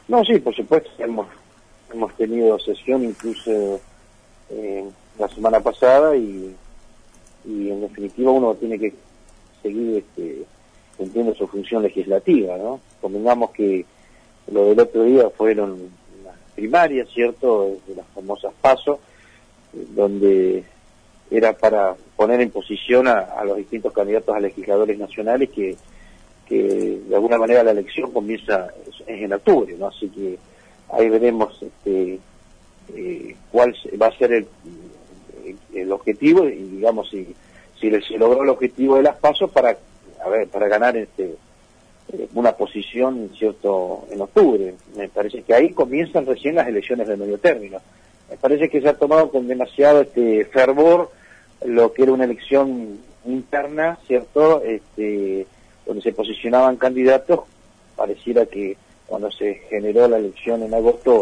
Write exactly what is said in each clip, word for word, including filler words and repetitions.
No, sí, por supuesto, hemos, hemos tenido sesión incluso eh, la semana pasada y, y en definitiva uno tiene que seguir este, cumpliendo su función legislativa, ¿no? Convengamos que lo del otro día fueron las primarias, ¿cierto?, de las famosas PASO, donde era para poner en posición a, a los distintos candidatos a legisladores nacionales que, que de alguna manera la elección comienza es en octubre, ¿no? Así que ahí veremos este, eh, cuál va a ser el, el objetivo y digamos si, si se logró el objetivo de las PASO para, a ver, para ganar este una posición, cierto, en octubre. Me parece que ahí comienzan recién las elecciones de medio término. Me parece que se ha tomado con demasiado este fervor lo que era una elección interna, cierto, este, donde se posicionaban candidatos. Pareciera que cuando se generó la elección en agosto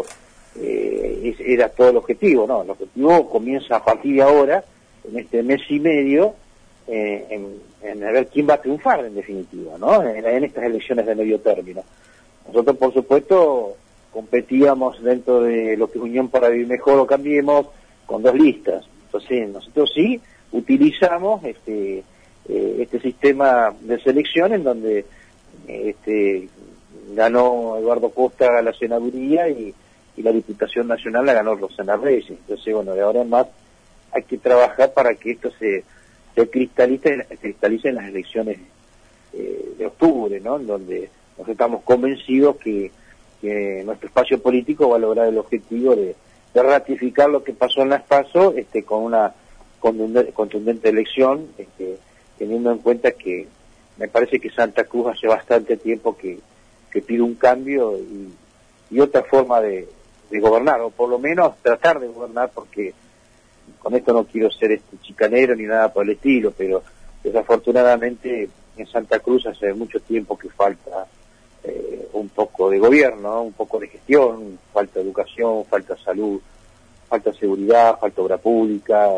eh, era todo el objetivo. No, el objetivo comienza a partir de ahora, en este mes y medio, Eh, en, en ver quién va a triunfar en definitiva, ¿no? En, en estas elecciones de medio término. Nosotros, por supuesto, competíamos dentro de lo que es Unión para Vivir Mejor o Cambiemos con dos listas. Entonces, nosotros sí utilizamos este eh, este sistema de selección en donde eh, este ganó Eduardo Costa la senaduría y, y la Diputación Nacional la ganó Rosana Reyes. Entonces, bueno, de ahora en más hay que trabajar para que esto se se cristaliza, cristaliza en las elecciones eh, de octubre, ¿no? En donde nos estamos convencidos que, que nuestro espacio político va a lograr el objetivo de, de ratificar lo que pasó en las PASO este, con una contundente, contundente elección, este, teniendo en cuenta que me parece que Santa Cruz hace bastante tiempo que, que pide un cambio y, y otra forma de, de gobernar, o por lo menos tratar de gobernar, porque con esto no quiero ser este chicanero ni nada por el estilo, pero desafortunadamente en Santa Cruz hace mucho tiempo que falta eh, un poco de gobierno, ¿no? Un poco de gestión, falta educación, falta salud, falta seguridad, falta obra pública,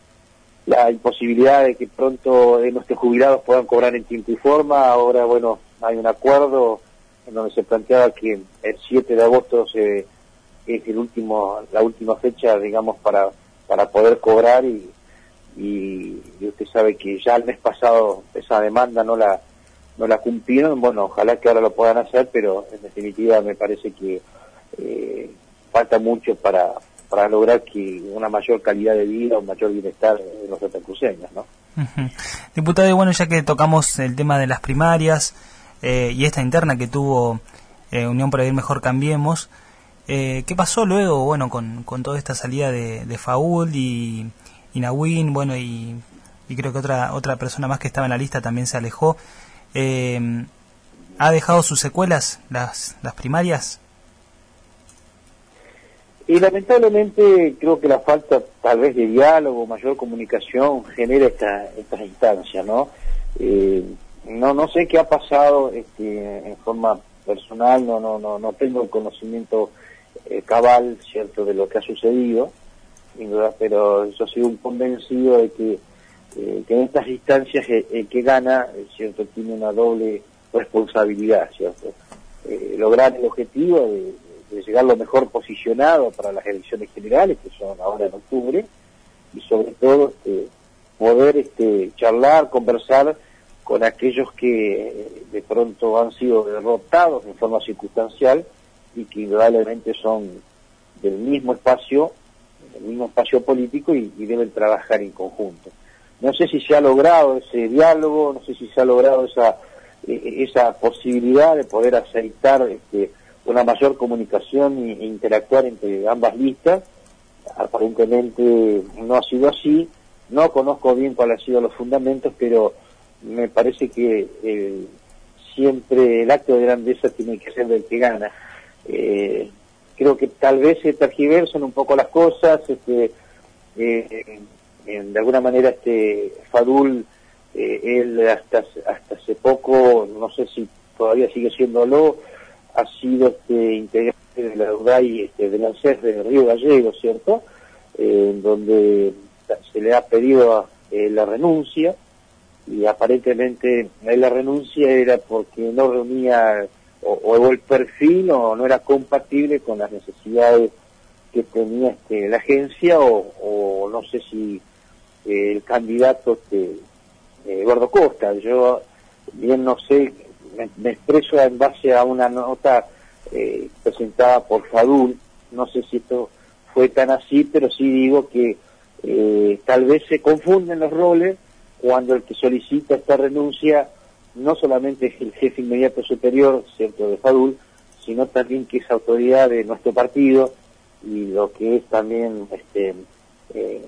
la imposibilidad de que pronto eh, nuestros jubilados puedan cobrar en tiempo y forma. Ahora, bueno, hay un acuerdo en donde se planteaba que el siete de agosto se, es el último, la última fecha, digamos, para para poder cobrar y, y, y usted sabe que ya el mes pasado esa demanda no la no la cumplieron. Bueno, ojalá que ahora lo puedan hacer, pero en definitiva me parece que eh, falta mucho para para lograr que una mayor calidad de vida, un mayor bienestar de los santacruceños, ¿no? Uh-huh. Diputado, y bueno, ya que tocamos el tema de las primarias eh, y esta interna que tuvo eh, Unión para Vivir Mejor Cambiemos, Eh, ¿qué pasó luego, bueno, con, con toda esta salida de, de Faúl y, y Nahuín, bueno, y, y creo que otra otra persona más que estaba en la lista también se alejó? Eh, ¿Ha dejado sus secuelas las, las primarias? Y lamentablemente creo que la falta tal vez de diálogo, mayor comunicación genera esta, estas instancias, ¿no? Eh, no no sé qué ha pasado este, en forma personal, no no no no tengo el conocimiento Eh, cabal, cierto, de lo que ha sucedido, pero yo soy un convencido de que, eh, que en estas instancias el, el que gana, cierto, tiene una doble responsabilidad, cierto, eh, lograr el objetivo de, de llegar lo mejor posicionado para las elecciones generales, que son ahora en octubre, y sobre todo este, poder este, charlar, conversar con aquellos que de pronto han sido derrotados en forma circunstancial y que indudablemente son del mismo espacio, del mismo espacio político y, y deben trabajar en conjunto. No sé si se ha logrado ese diálogo, no sé si se ha logrado esa eh, esa posibilidad de poder aceitar este, una mayor comunicación e, e interactuar entre ambas listas. Aparentemente no ha sido así, no conozco bien cuáles han sido los fundamentos, pero me parece que eh, siempre el acto de grandeza tiene que ser del que gana. Eh, creo que tal vez se tergiversan un poco las cosas, este, eh, en, de alguna manera este Fadul, eh, él hasta hasta hace poco, no sé si todavía sigue siéndolo, ha sido este integrante de la UDAI, este, de la ANSES de Río Gallegos, ¿cierto? Eh, en donde se le ha pedido eh, la renuncia, y aparentemente la renuncia era porque no reunía o, o el perfil o no era compatible con las necesidades que tenía este, la agencia, o, o no sé si eh, el candidato este, eh, Eduardo Costa. Yo bien no sé, me, me expreso en base a una nota eh, presentada por Fadul, no sé si esto fue tan así, pero sí digo que eh, tal vez se confunden los roles cuando el que solicita esta renuncia no solamente es el jefe inmediato superior, cierto, de Fadul, sino también que es autoridad de nuestro partido, y lo que es también, este, eh,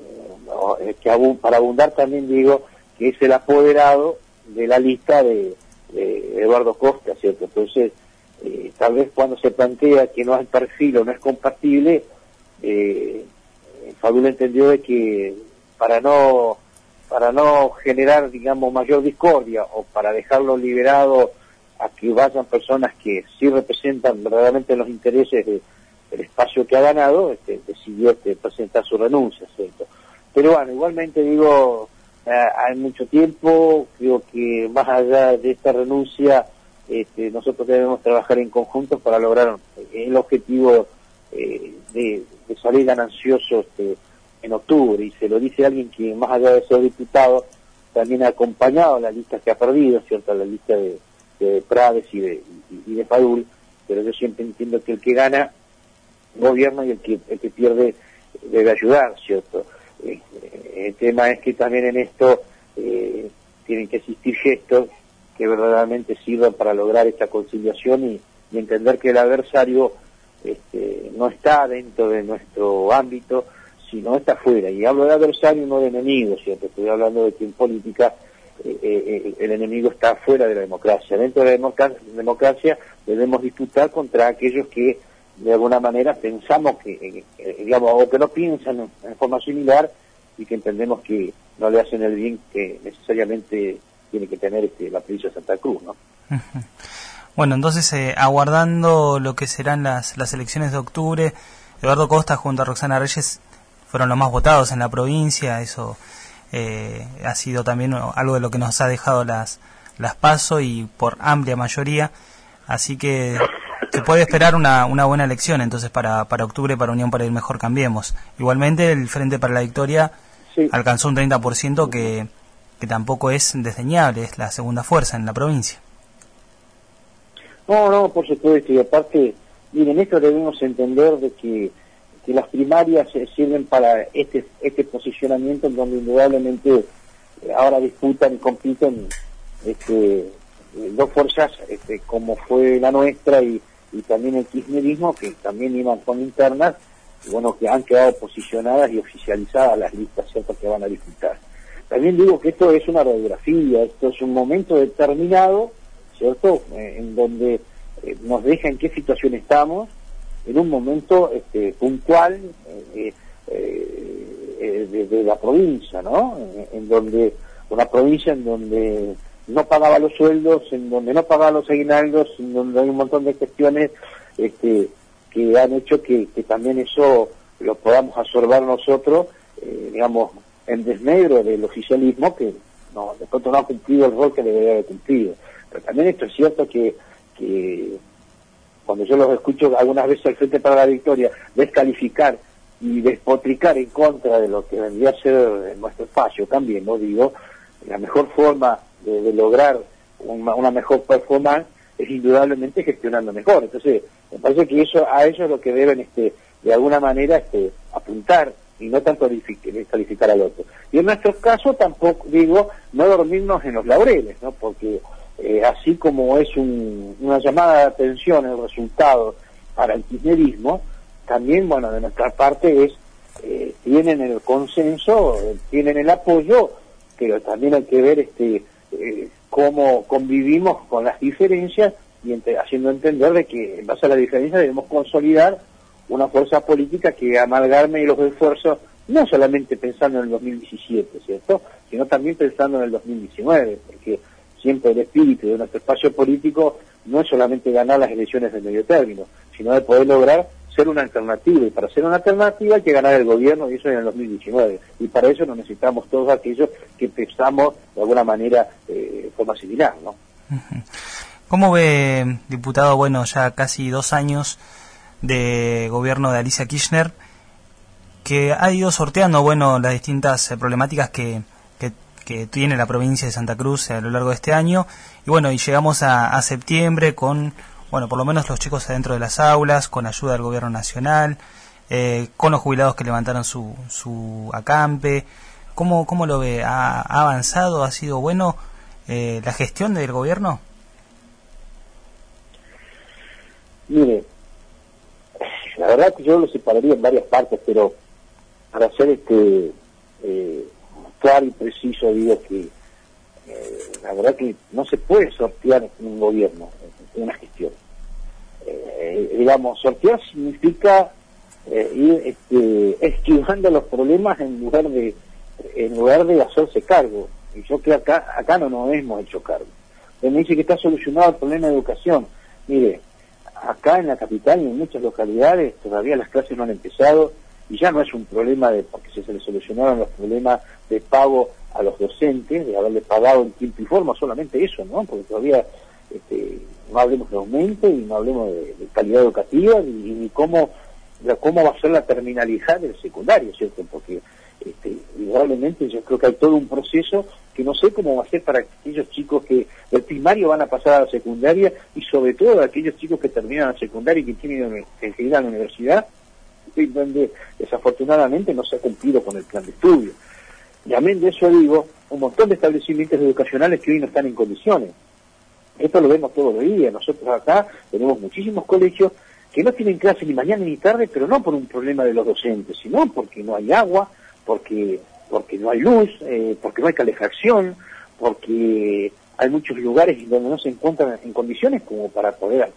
que abun, para abundar también digo, que es el apoderado de la lista de, de Eduardo Costa, ¿cierto? Entonces, eh, tal vez cuando se plantea que no es perfil o no es compatible, eh, Fadul entendió de que para no para no generar, digamos, mayor discordia, o para dejarlo liberado a que vayan personas que sí representan verdaderamente los intereses de, del espacio que ha ganado, este, decidió este, presentar su renuncia, ¿cierto? Pero bueno, igualmente digo, eh, hay mucho tiempo, creo que más allá de esta renuncia, este, nosotros debemos trabajar en conjunto para lograr el objetivo eh, de, de salir gananciosos este, en octubre, y se lo dice alguien que más allá de ser diputado también ha acompañado a la lista que ha perdido, ¿cierto?, la lista de, de Prades y de, y, y de Fadul, pero yo siempre entiendo que el que gana gobierna y el que, el que pierde debe ayudar, ¿cierto? Eh, el tema es que también en esto eh, tienen que existir gestos que verdaderamente sirvan para lograr esta conciliación y, y entender que el adversario este, no está dentro de nuestro ámbito, sino está fuera. Y hablo de adversario, no de enemigo, ¿cierto? Estoy hablando de que en política eh, eh, el enemigo está fuera de la democracia. Dentro de la democracia, democracia debemos disputar contra aquellos que de alguna manera pensamos que, eh, digamos, o que no piensan en, en forma similar, y que entendemos que no le hacen el bien que necesariamente tiene que tener este, la provincia de Santa Cruz, ¿no? Uh-huh. Bueno, entonces, eh, aguardando lo que serán las, las elecciones de octubre, Eduardo Costa junto a Roxana Reyes fueron los más votados en la provincia. Eso eh, ha sido también algo de lo que nos ha dejado las, las PASO, y por amplia mayoría, así que se puede esperar una, una buena elección entonces para, para octubre, para Unión para ir Mejor Cambiemos. Igualmente el Frente para la Victoria sí alcanzó un treinta por ciento que, que tampoco es desdeñable, es la segunda fuerza en la provincia. No, no, por supuesto, y aparte, miren, esto debemos entender de que, que las primarias sirven para este este posicionamiento en donde indudablemente ahora disputan y compiten este, dos fuerzas este, como fue la nuestra y, y también el kirchnerismo, que también iban con internas, y bueno, que han quedado posicionadas y oficializadas las listas, ¿cierto?, que van a disputar. También digo que esto es una radiografía, esto es un momento determinado, ¿cierto?, eh, en donde eh, nos deja en qué situación estamos, en un momento este, puntual eh, eh, de, de la provincia, ¿no?, en, en donde, una provincia en donde no pagaba los sueldos, en donde no pagaba los aguinaldos, en donde hay un montón de cuestiones este, que han hecho que, que también eso lo podamos absorber nosotros, eh, digamos, en desmedro del oficialismo, que no, de pronto no ha cumplido el rol que debería haber cumplido. Pero también esto es cierto que, que cuando yo los escucho algunas veces al Frente para la Victoria descalificar y despotricar en contra de lo que vendría a ser nuestro espacio, también, ¿no?, digo, la mejor forma de, de lograr una, una mejor performance es indudablemente gestionando mejor. Entonces, me parece que eso a ellos es lo que deben este, de alguna manera este, apuntar, y no tanto descalificar al otro. Y en nuestro caso tampoco, digo, no dormirnos en los laureles, ¿no?, porque eh, así como es un, una llamada de atención el resultado para el kirchnerismo, también, bueno, de nuestra parte es, eh, tienen el consenso, eh, tienen el apoyo, pero también hay que ver este eh, cómo convivimos con las diferencias, y entre, haciendo entender de que en base a la diferencia debemos consolidar una fuerza política que amalgame los esfuerzos, no solamente pensando en el dos mil diecisiete, ¿cierto?, sino también pensando en el dos mil diecinueve, porque siempre el espíritu de nuestro espacio político no es solamente ganar las elecciones de medio término, sino de poder lograr ser una alternativa, y para ser una alternativa hay que ganar el gobierno, y eso en el dos mil diecinueve, y para eso nos necesitamos todos aquellos que pensamos de alguna manera eh, de forma similar, ¿no? Uh-huh. ¿Cómo ve, diputado, bueno, ya casi dos años de gobierno de Alicia Kirchner, que ha ido sorteando, bueno, las distintas eh, problemáticas que, que, que tiene la provincia de Santa Cruz a lo largo de este año, y bueno, y llegamos a, a septiembre con, bueno, por lo menos los chicos adentro de las aulas, con ayuda del gobierno nacional, eh, con los jubilados que levantaron su, su acampe? ¿Cómo, cómo lo ve? ¿Ha, ha avanzado? ¿Ha sido bueno eh, la gestión del gobierno? Mire, la verdad que yo lo separaría en varias partes, pero para ser este eh, claro y preciso digo que eh, la verdad que no se puede sortear un gobierno, una gestión. Eh, digamos, sortear significa eh, ir este, esquivando los problemas en lugar de en lugar de hacerse cargo. Y yo creo que acá, acá no nos hemos hecho cargo. Él me dice que está solucionado el problema de educación. Mire, acá en la capital y en muchas localidades todavía las clases no han empezado y ya no es un problema de porque se les solucionaron los problemas de pago a los docentes, de haberle pagado en tiempo y forma, solamente eso, ¿no? Porque todavía este, no hablemos de aumento y no hablemos de, de calidad educativa ni, ni cómo, de cómo va a ser la terminalidad del secundario, ¿cierto? Porque este, indudablemente yo creo que hay todo un proceso que no sé cómo va a ser para aquellos chicos que del primario van a pasar a la secundaria y sobre todo aquellos chicos que terminan la secundaria y que tienen que ir a la universidad, y donde desafortunadamente no se ha cumplido con el plan de estudio. Y amén de eso digo, un montón de establecimientos educacionales que hoy no están en condiciones. Esto lo vemos todos los días. Nosotros acá tenemos muchísimos colegios que no tienen clases ni mañana ni tarde, pero no por un problema de los docentes, sino porque no hay agua, porque porque no hay luz, eh, porque no hay calefacción, porque hay muchos lugares donde no se encuentran en condiciones como para poder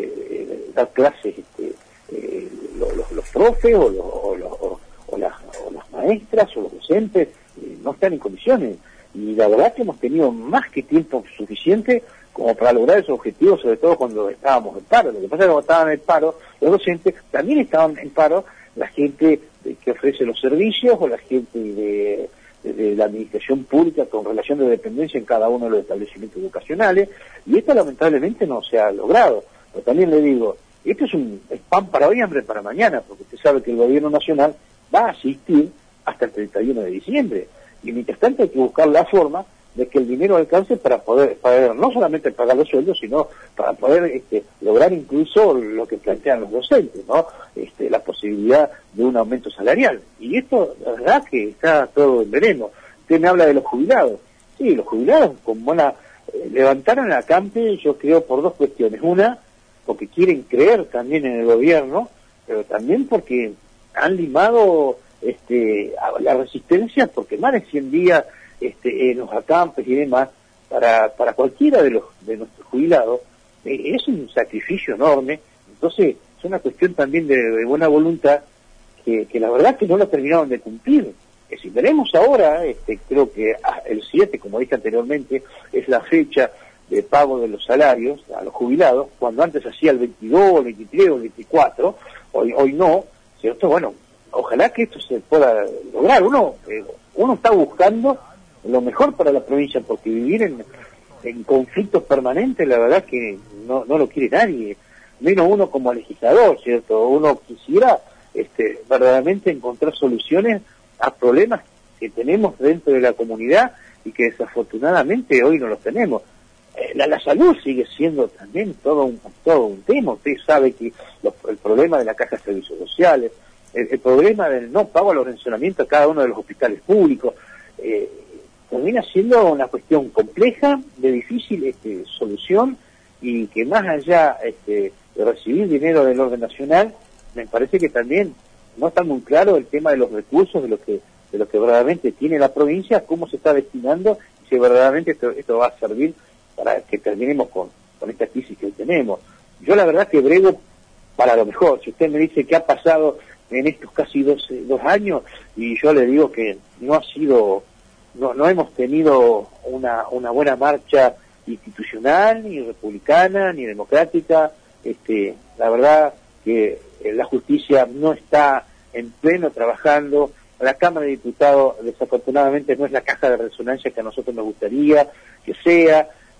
eh, dar clases este, eh, los, los, los profes o, los, o, los, o, o, las, o las maestras o los docentes eh, no están en condiciones. Y la verdad que hemos tenido más que tiempo suficiente como para lograr esos objetivos, sobre todo cuando estábamos en paro. Lo que pasa es que cuando estaban en paro, los docentes también estaban en paro, la gente que ofrece los servicios o la gente de, de, de la administración pública con relación de dependencia en cada uno de los establecimientos educacionales, y esto lamentablemente no se ha logrado. Pero también le digo, esto es un es pan para hoy, hambre para mañana, porque usted sabe que el gobierno nacional va a asistir hasta el treinta y uno de diciembre, y mientras tanto hay que buscar la forma de que el dinero alcance para poder, para no solamente pagar los sueldos, sino para poder este, lograr incluso lo que plantean los docentes, ¿no? Este, la posibilidad de un aumento salarial. Y esto, la verdad que está todo en veremos. Usted me habla de los jubilados. Sí, los jubilados con buena, eh, levantaron la acampe, yo creo, por dos cuestiones. Una, porque quieren creer también en el gobierno, pero también porque han limado este, a la resistencia, porque más de cien días Este, en los acampes y demás, para, para cualquiera de los de nuestros jubilados, eh, es un sacrificio enorme. Entonces, es una cuestión también de, de buena voluntad, que, que la verdad que no lo terminaron de cumplir. Que si veremos ahora, este, creo que el siete, como dije anteriormente, es la fecha de pago de los salarios a los jubilados, cuando antes hacía el veintidós, el veintitrés o el veinticuatro, hoy, hoy no, ¿cierto? Bueno, ojalá que esto se pueda lograr. Uno, eh, uno está buscando lo mejor para la provincia, porque vivir en, en conflictos permanentes, la verdad que no, no lo quiere nadie, menos uno como legislador, ¿cierto? Uno quisiera este, verdaderamente encontrar soluciones a problemas que tenemos dentro de la comunidad y que desafortunadamente hoy no los tenemos. Eh, la, la salud sigue siendo también todo un, todo un tema. Usted sabe que los, el problema de la caja de servicios sociales, el, el problema del no pago a los pensionamientos a cada uno de los hospitales públicos, eh, termina siendo una cuestión compleja, de difícil este, solución, y que más allá este, de recibir dinero del orden nacional, me parece que también no está muy claro el tema de los recursos, de lo que de lo que verdaderamente tiene la provincia, cómo se está destinando, y si verdaderamente esto, esto va a servir para que terminemos con, con esta crisis que tenemos. Yo la verdad que brego para lo mejor. Si usted me dice qué ha pasado en estos casi dos, dos años, y yo le digo que no ha sido... No, no hemos tenido una, una buena marcha institucional, ni republicana, ni democrática. Este, la verdad que la justicia no está en pleno trabajando. La Cámara de Diputados, desafortunadamente, no es la caja de resonancia que a nosotros nos gustaría que sea.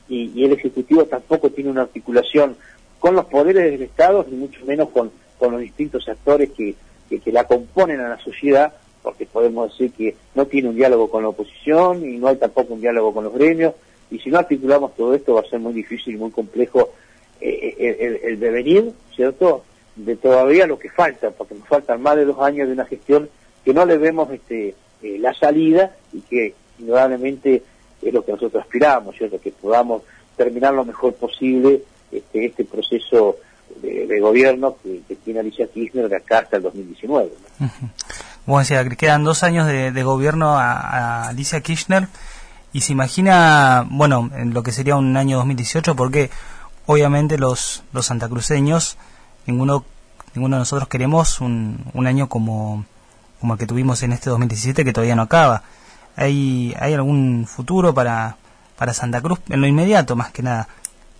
y, y el Ejecutivo tampoco tiene una articulación con los poderes del Estado, ni mucho menos con, con los distintos actores que, que, que la componen a la sociedad, porque podemos decir que no tiene un diálogo con la oposición y no hay tampoco un diálogo con los gremios, y si no articulamos todo esto va a ser muy difícil y muy complejo eh, el, el, el devenir, ¿cierto?, de todavía lo que falta, porque nos faltan más de dos años de una gestión que no le vemos este, eh, la salida y que indudablemente es lo que nosotros aspiramos, ¿cierto?, que podamos terminar lo mejor posible este, este proceso de, de gobierno que, que tiene Alicia Kirchner de acá hasta el dos mil diecinueve, ¿no? Uh-huh. Bueno, decía, quedan dos años de, de gobierno a, a Alicia Kirchner y se imagina, bueno, en lo que sería un año dos mil dieciocho, porque obviamente los, los santacruceños, ninguno ninguno de nosotros queremos un, un año como, como el que tuvimos en este dos mil diecisiete, que todavía no acaba. ¿Hay, hay algún futuro para, para Santa Cruz en lo inmediato, más que nada?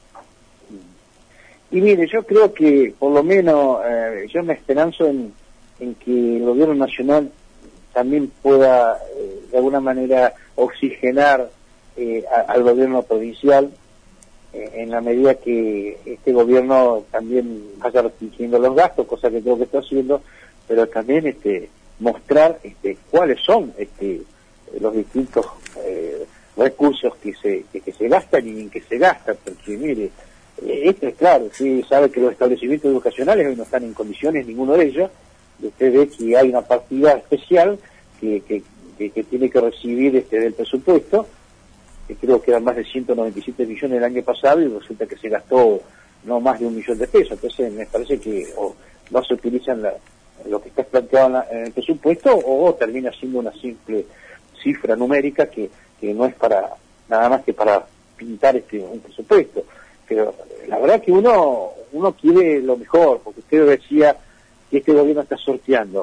Y mire, yo creo que por lo menos eh, yo me esperanzo en, en que el gobierno nacional también pueda eh, de alguna manera oxigenar eh, a, al gobierno provincial eh, en la medida que este gobierno también vaya restringiendo los gastos, cosa que creo que está haciendo, pero también este mostrar este cuáles son este los distintos eh, recursos que se que, que se gastan y en que se gastan, porque mire, eh, esto es claro, sí sabe que los establecimientos educacionales hoy no están en condiciones, ninguno de ellos, y usted ve que hay una partida especial que, que, que, que tiene que recibir este del presupuesto, que creo que eran más de ciento noventa y siete millones el año pasado y resulta que se gastó no más de un millón de pesos, entonces me parece que o no se utilizan la, lo que está planteado en, la, en el presupuesto o termina siendo una simple cifra numérica que, que no es para nada más que para pintar este un presupuesto, pero la verdad que uno uno quiere lo mejor, porque usted decía que este gobierno está sorteando.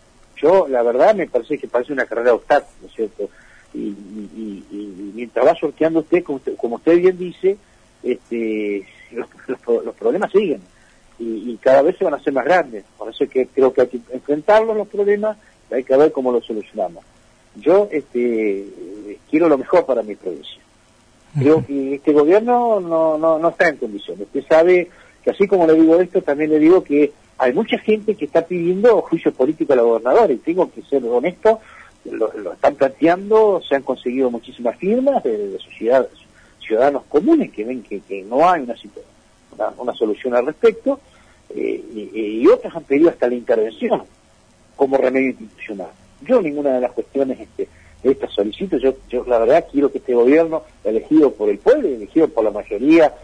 Yo, la verdad, me parece que parece una carrera de obstáculos, ¿no es cierto? Y, y, y, y mientras va sorteando usted, como usted, como usted bien dice, este, los, los, los problemas siguen y, y cada vez se van a hacer más grandes. Por eso que creo que hay que enfrentarlos los problemas, hay que ver cómo los solucionamos. Yo este, quiero lo mejor para mi provincia. Creo que este gobierno no, no, no está en condiciones. Usted sabe que así como le digo esto, también le digo que hay mucha gente que está pidiendo juicio político a la gobernadora y tengo que ser honesto, lo, lo están planteando, se han conseguido muchísimas firmas de, de sociedad, ciudadanos comunes que ven que, que no hay una, una, una solución al respecto eh, y, y otros han pedido hasta la intervención como remedio institucional. Yo ninguna de las cuestiones este, de estas solicito, yo, yo la verdad quiero que este gobierno, elegido por el pueblo, elegido por la mayoría,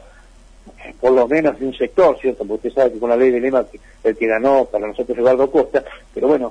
por lo menos de un sector, ¿cierto? Porque usted sabe que con la ley de lema el que ganó para nosotros es Eduardo Costa, pero bueno,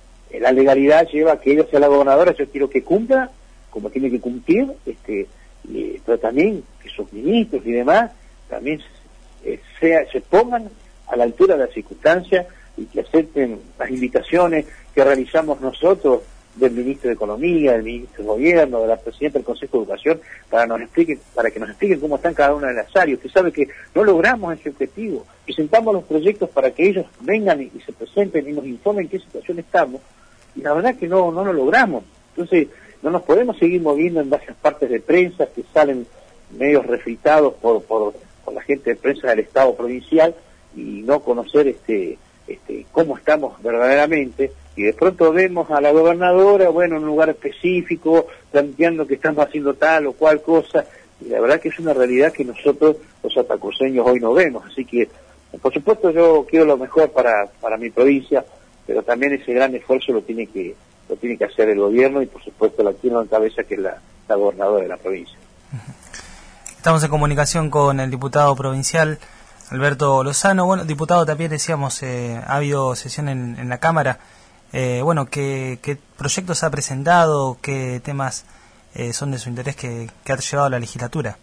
la legalidad lleva a que ella sea la gobernadora, yo quiero que cumpla, como tiene que cumplir, este, y, pero también que sus ministros y demás también eh, sea, se pongan a la altura de las circunstancias y que acepten las invitaciones que realizamos nosotros del ministro de Economía, del ministro de Gobierno, de la presidenta del Consejo de Educación, para nos expliquen, para que nos expliquen cómo están cada una de las áreas. Usted sabe que no logramos ese objetivo. Presentamos los proyectos para que ellos vengan y, y se presenten y nos informen en qué situación estamos, y la verdad que no, no lo logramos. Entonces, no nos podemos seguir moviendo en varias partes de prensa que salen medios refritados por, por, por la gente de prensa del Estado provincial y no conocer este, este cómo estamos verdaderamente. Y de pronto vemos a la gobernadora, bueno, en un lugar específico, planteando que estamos haciendo tal o cual cosa, y la verdad que es una realidad que nosotros, los santacruceños, hoy no vemos. Así que, por supuesto, yo quiero lo mejor para, para mi provincia, pero también ese gran esfuerzo lo tiene que lo tiene que hacer el gobierno y, por supuesto, la tiene en cabeza, que es la, la gobernadora de la provincia. Estamos en comunicación con el diputado provincial Alberto Lozano. Bueno, diputado, también decíamos, eh, ha habido sesión en, en la Cámara. Eh, bueno, ¿qué, ¿qué proyectos ha presentado? ¿Qué temas eh, son de su interés que, que ha llevado a la legislatura?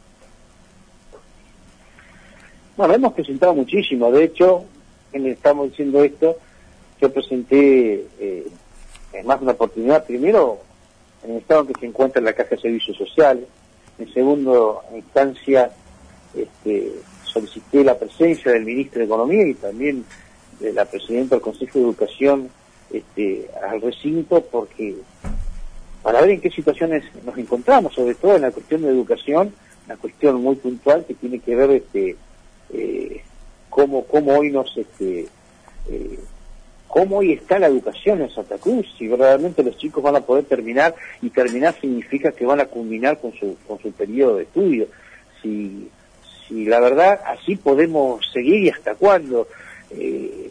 Bueno, hemos presentado muchísimo. De hecho, en estamos diciendo esto, yo presenté eh, en más de una oportunidad, primero en el estado en que se encuentra la Caja de Servicios Sociales, en segundo instancia este, solicité la presencia del ministro de Economía y también de la presidenta del Consejo de Educación este, al recinto, porque para ver en qué situaciones nos encontramos, sobre todo en la cuestión de educación, una cuestión muy puntual que tiene que ver este eh, cómo, cómo hoy nos este eh, cómo hoy está la educación en Santa Cruz, si verdaderamente los chicos van a poder terminar, y terminar significa que van a culminar con su con su periodo de estudio. Si, si la verdad así podemos seguir, y hasta cuándo, eh,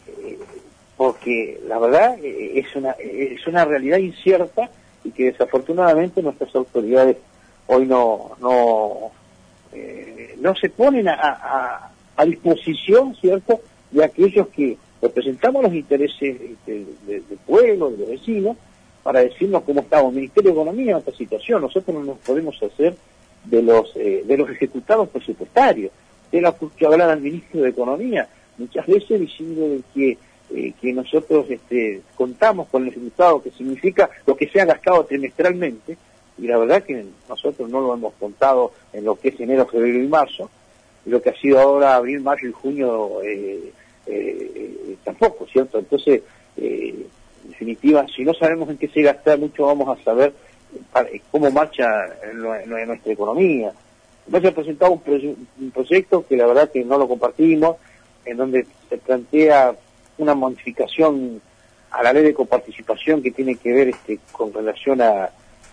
porque la verdad eh, es una es una realidad incierta, y que desafortunadamente nuestras autoridades hoy no no eh, no se ponen a, a, a disposición, ¿cierto?, de aquellos que representamos los intereses del de, de pueblo, de los vecinos, para decirnos cómo estamos. El Ministerio de Economía en esta situación, nosotros no nos podemos hacer de los eh, de los ejecutados presupuestarios. De la que hablar al Ministro de Economía, muchas veces diciendo de que eh, que nosotros este, contamos con el ejecutado, que significa lo que se ha gastado trimestralmente, y la verdad que nosotros no lo hemos contado en lo que es enero, febrero y marzo, y lo que ha sido ahora abril, mayo y junio eh, eh, eh, tampoco, ¿cierto? Entonces, eh, en definitiva, si no sabemos en qué se gasta, mucho vamos a saber para, cómo marcha en, lo, en, en nuestra economía. Hemos presentado un, proye un proyecto que la verdad que no lo compartimos, en donde se plantea una modificación a la ley de coparticipación que tiene que ver este, con relación a,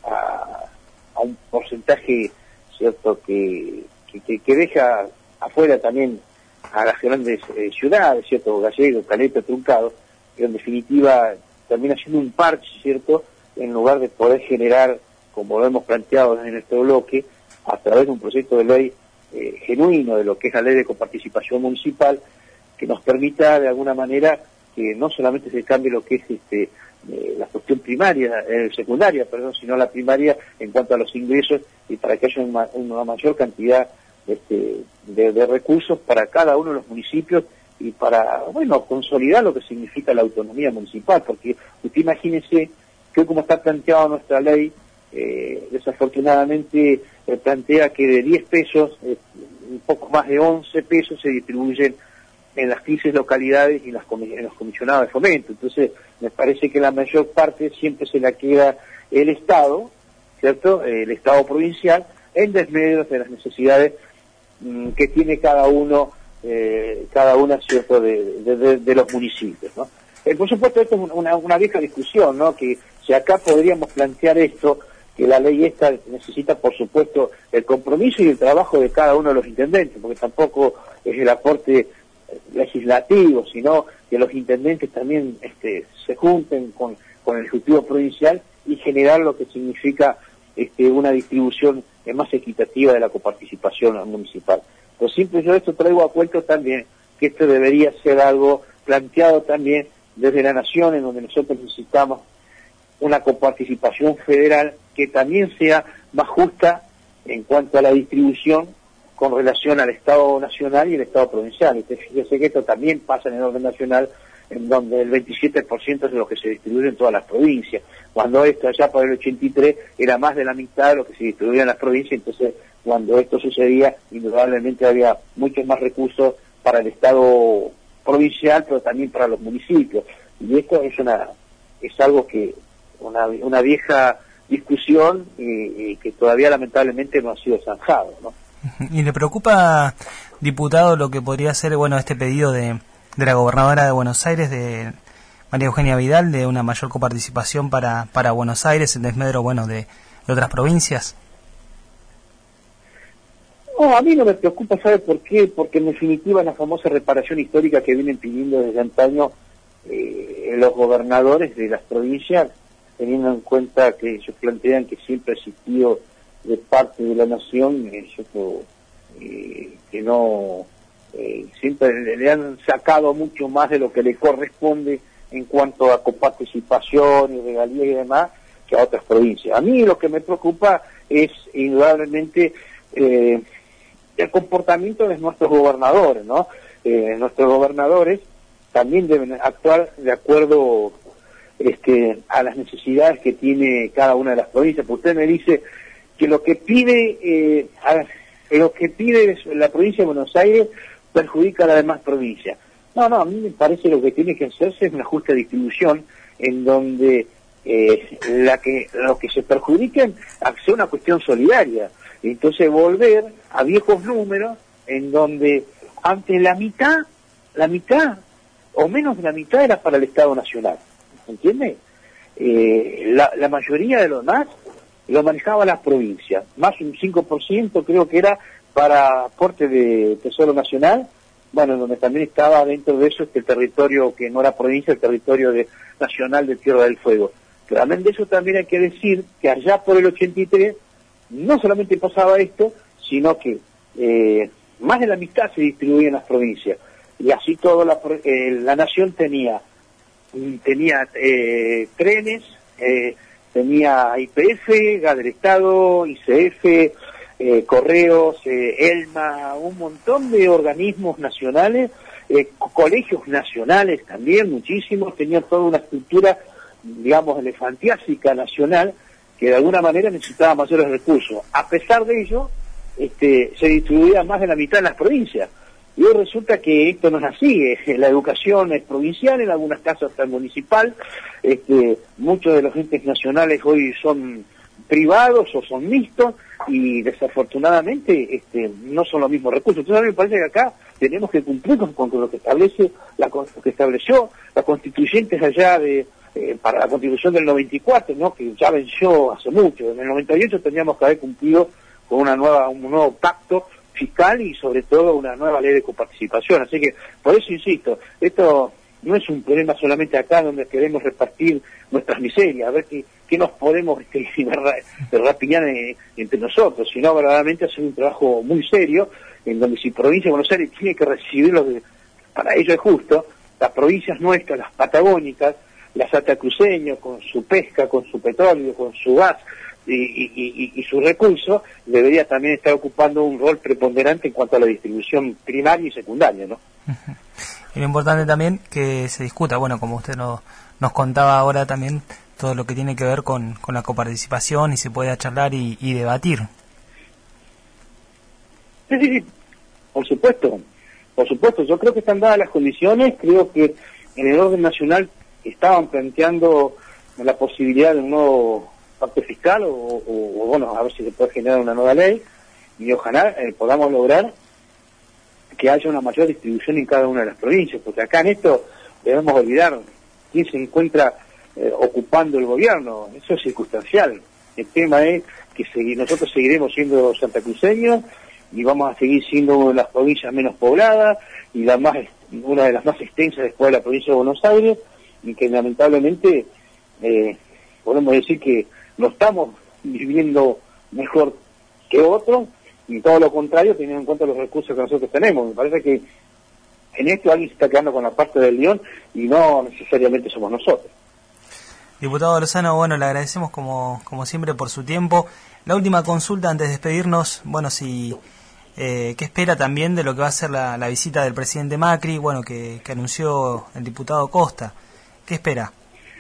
a, a un porcentaje, cierto, que, que, que deja afuera también a las grandes eh, ciudades, cierto, Gallego, Caleta, Truncado, que en definitiva termina siendo un parche, cierto, en lugar de poder generar, como lo hemos planteado en nuestro bloque, a través de un proyecto de ley eh, genuino de lo que es la ley de coparticipación municipal, que nos permita de alguna manera que no solamente se cambie lo que es este eh, la cuestión primaria, eh, secundaria, perdón, sino la primaria en cuanto a los ingresos, y para que haya una, una mayor cantidad este, de, de recursos para cada uno de los municipios, y para, bueno, consolidar lo que significa la autonomía municipal, porque usted imagínese que hoy, como está planteada nuestra ley, eh, desafortunadamente eh, plantea que de diez pesos, eh, un poco más de once pesos se distribuyen en las quince localidades y en, las comis en los comisionados de fomento. Entonces, me parece que la mayor parte siempre se la queda el Estado, ¿cierto?, el Estado provincial, en desmedro de las necesidades mmm, que tiene cada uno, eh, cada una, ¿cierto?, de, de, de, de los municipios, ¿no? Eh, por supuesto, esto es una, una vieja discusión, ¿no?, que si acá podríamos plantear esto, que la ley esta necesita, por supuesto, el compromiso y el trabajo de cada uno de los intendentes, porque tampoco es el aporte legislativo, sino que los intendentes también este, se junten con, con el Ejecutivo Provincial y generar lo que significa este, una distribución más equitativa de la coparticipación municipal. Por simple yo esto traigo a cuento también que esto debería ser algo planteado también desde la Nación, en donde nosotros necesitamos una coparticipación federal que también sea más justa en cuanto a la distribución con relación al Estado nacional y el Estado provincial. Y yo sé que esto también pasa en el orden nacional, en donde el veintisiete por ciento es de lo que se distribuye en todas las provincias, cuando esto allá por el ochenta y tres era más de la mitad de lo que se distribuía en las provincias. Entonces, cuando esto sucedía, indudablemente había muchos más recursos para el Estado provincial, pero también para los municipios. Y esto es una es algo que una, una vieja discusión y, y que todavía lamentablemente no ha sido zanjado, ¿no? ¿Y le preocupa, diputado, lo que podría ser, bueno, este pedido de, de la gobernadora de Buenos Aires, de María Eugenia Vidal, de una mayor coparticipación para, para Buenos Aires, en desmedro, bueno, de, de otras provincias? No, a mí no me preocupa, ¿sabe por qué? Porque en definitiva la famosa reparación histórica que vienen pidiendo desde antaño eh, los gobernadores de las provincias, teniendo en cuenta que ellos plantean que siempre ha existido de parte de la nación, eh, yo, eh, que no, eh, siempre le, le han sacado mucho más de lo que le corresponde en cuanto a coparticipación y regalías y demás, que a otras provincias. A mí lo que me preocupa es indudablemente eh, el comportamiento de nuestros gobernadores, ¿no? Eh, nuestros gobernadores también deben actuar de acuerdo este, a las necesidades que tiene cada una de las provincias. Porque usted me dice que lo que pide eh, a, lo que pide la provincia de Buenos Aires perjudica a las demás provincias. No, no, a mí me parece lo que tiene que hacerse es una justa distribución en donde eh, la que lo que se perjudiquen sea una cuestión solidaria. Entonces volver a viejos números en donde antes la mitad, la mitad o menos de la mitad era para el Estado Nacional, ¿entiendes? Eh, la, la mayoría de lo más lo manejaba las provincias, más un cinco por ciento creo que era para aporte de Tesoro Nacional, bueno, donde también estaba dentro de eso este el territorio que no era provincia, el territorio de, nacional de Tierra del Fuego. Pero además de eso también hay que decir que allá por el ochenta y tres no solamente pasaba esto, sino que eh, más de la mitad se distribuía en las provincias. Y así toda la, eh, la nación tenía tenía eh, trenes, eh, tenía I P F, Gas del Estado, I C F, eh, Correos, eh, ELMA, un montón de organismos nacionales, eh, colegios nacionales también, muchísimos, tenían toda una estructura, digamos, elefantiásica nacional, que de alguna manera necesitaba mayores recursos. A pesar de ello, este, se distribuía más de la mitad en las provincias. Y hoy resulta que esto no es así, eh, la educación es provincial, en algunas casas está municipal, este, muchos de los entes nacionales hoy son privados o son mixtos, y desafortunadamente este, no son los mismos recursos. Entonces a mí me parece que acá tenemos que cumplir con, con lo que establece, la, lo que estableció la constituyente allá de, eh, para la constitución del noventa y cuatro, ¿no? Que ya venció hace mucho. En el noventa y ocho teníamos que haber cumplido con una nueva, un nuevo pacto fiscal y sobre todo una nueva ley de coparticipación. Así que por eso insisto, esto no es un problema solamente acá donde queremos repartir nuestras miserias, a ver qué, qué nos podemos este, rapiñar eh, entre nosotros, sino verdaderamente hacer un trabajo muy serio, en donde si provincia de Buenos Aires tiene que recibir lo que para ello es justo, las provincias nuestras, las patagónicas, las santacruceñas, con su pesca, con su petróleo, con su gas y, y, y, y sus recursos, debería también estar ocupando un rol preponderante en cuanto a la distribución primaria y secundaria, ¿no? Uh-huh. Y lo importante también que se discuta, bueno, como usted nos, nos contaba ahora también, todo lo que tiene que ver con, con la coparticipación y se pueda charlar y, y debatir. Sí, sí, sí, por supuesto, por supuesto, yo creo que están dadas las condiciones, creo que en el orden nacional estaban planteando la posibilidad de un nuevo pacto fiscal o, o, o bueno, a ver si se puede generar una nueva ley y ojalá eh, podamos lograr que haya una mayor distribución en cada una de las provincias, porque acá en esto debemos olvidar quién se encuentra eh, ocupando el gobierno, eso es circunstancial. El tema es que segui- nosotros seguiremos siendo santacruceños y vamos a seguir siendo una de las provincias menos pobladas y la más una de las más extensas después de la provincia de Buenos Aires, y que lamentablemente eh, podemos decir que no estamos viviendo mejor que otros, y todo lo contrario, teniendo en cuenta los recursos que nosotros tenemos. Me parece que en esto alguien se está quedando con la parte del león y no necesariamente somos nosotros. Diputado Lozano, bueno, le agradecemos como, como siempre por su tiempo. La última consulta antes de despedirnos, bueno, si eh, ¿qué espera también de lo que va a ser la, la visita del presidente Macri, bueno, que, que anunció el diputado Costa? ¿Qué espera?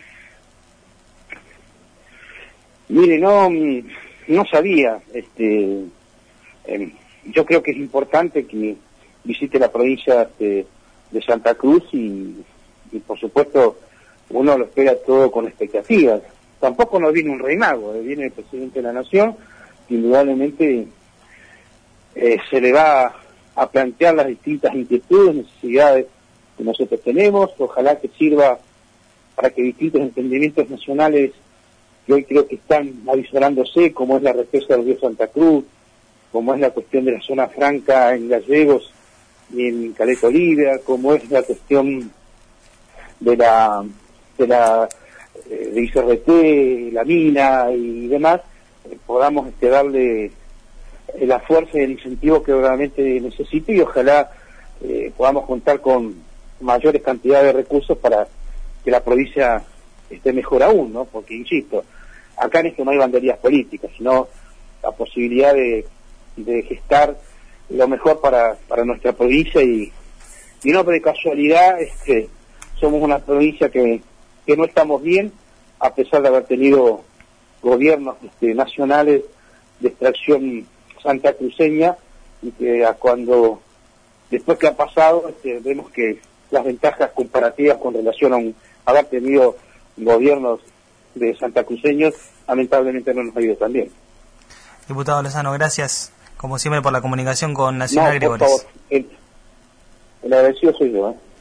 Mire, no, no sabía, este... Eh, yo creo que es importante que visite la provincia de, de Santa Cruz y, y por supuesto uno lo espera todo con expectativas. Tampoco nos viene un rey mago, eh, viene el presidente de la Nación, que indudablemente eh, se le va a plantear las distintas inquietudes, necesidades que nosotros tenemos, ojalá que sirva para que distintos emprendimientos nacionales que hoy creo que están avisorándose, como es la represa del río Santa Cruz, como es la cuestión de la zona franca en Gallegos y en Caleta Olivia, como es la cuestión de la de la eh, de I C R T, la mina y demás, eh, podamos este, darle eh, la fuerza y el incentivo que realmente necesite, y ojalá eh, podamos contar con mayores cantidades de recursos para que la provincia esté mejor aún, ¿no? Porque, insisto, acá en esto no hay banderías políticas, sino la posibilidad de de gestar lo mejor para, para nuestra provincia, y, y no de casualidad este, somos una provincia que, que no estamos bien, a pesar de haber tenido gobiernos este, nacionales de extracción santacruceña, y que a cuando después que ha pasado este, vemos que las ventajas comparativas con relación a, un, a haber tenido gobiernos de santacruceños lamentablemente no nos ha ido tan bien. Diputado Lozano, gracias, como siempre, por la comunicación con Nacional No, por Gregores. favor, el, el agradecido soy yo, ¿eh?